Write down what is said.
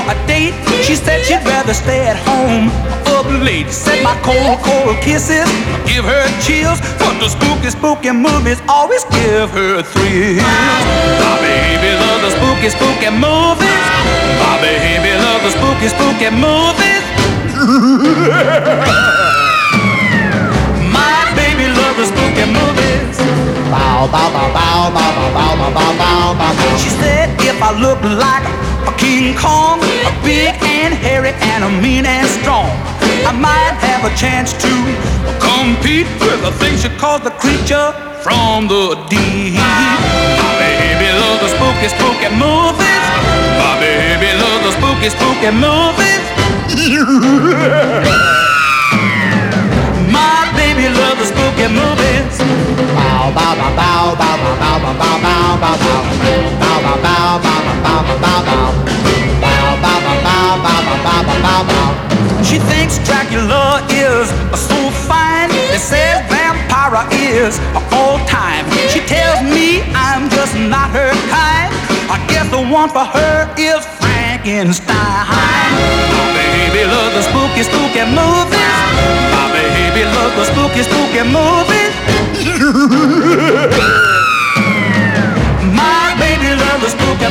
a date. She said she'd rather stay at home up late. Said my cold, cold kisses give her chills, but the spooky, spooky movies always give her thrills. My baby loves the spooky, spooky movies. My baby loves the spooky, spooky movies. My baby loves the spooky movies. Bow, bow, bow, bow, bow, bow, bow, bow, bow, bow, bow. She said if I look like a King Kong, a big and hairy and a mean and strong, I might have a chance to compete with a thing she calls the creature from the deep. My baby loves the spooky, spooky movies. My baby loves the spooky, spooky movies. My baby loves the spooky movies. Bow, bow, bow, bow, bow, bow, bow, bow, bow, bow, bow, bow, bow, bow, bow, bow, bow, bow, bow. Bow, bow, bow, bow, bow, bow, bow, bow, bow. She thinks Dracula is so fine. They say vampire is all time. She tells me I'm just not her kind. I guess the one for her is Frankenstein. My baby loves the spooky, spooky movies. My baby loves the spooky, spooky movies. My baby loves the spooky